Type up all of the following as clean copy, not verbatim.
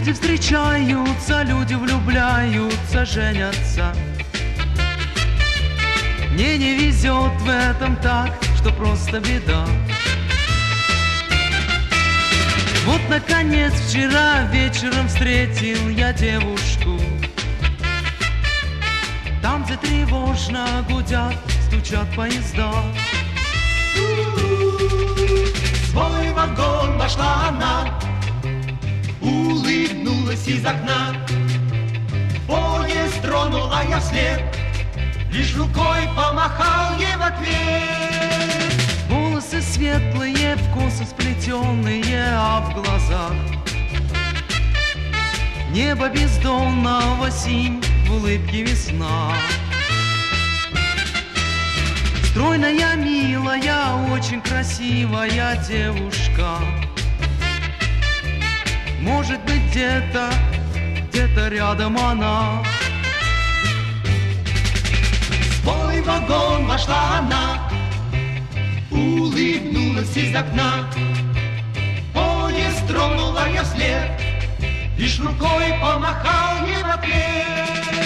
Люди встречаются, люди влюбляются, женятся. Мне не везет в этом так, что просто беда. Вот, наконец, вчера вечером встретил я девушку. Там, где тревожно гудят, стучат поезда. Свой вагон вошла она, улыбнулась из окна. Поезд тронула я вслед, лишь рукой помахал ей в ответ. Волосы светлые, в косы сплетенные, а в глазах небо бездонного синь, в улыбке весна. Стройная, милая, очень красивая девушка. Может быть, где-то рядом она. В свой вагон вошла она, улыбнулась из окна. Поезд тронула я вслед, лишь рукой помахал ей в ответ.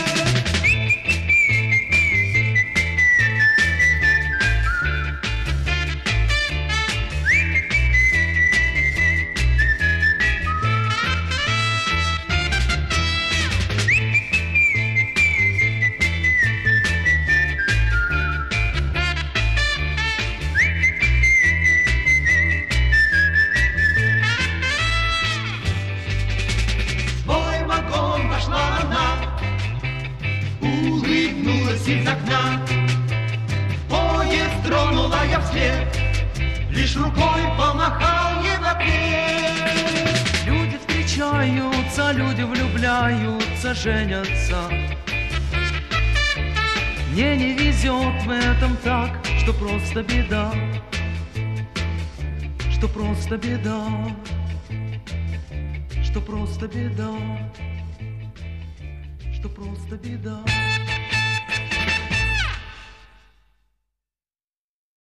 Улыбнулась из окна, поезд тронула я вслед, лишь рукой помахал ей в ответ. Люди встречаются, люди влюбляются, женятся. Мне не везет в этом так, что просто беда, что просто беда, что просто беда, что просто беда.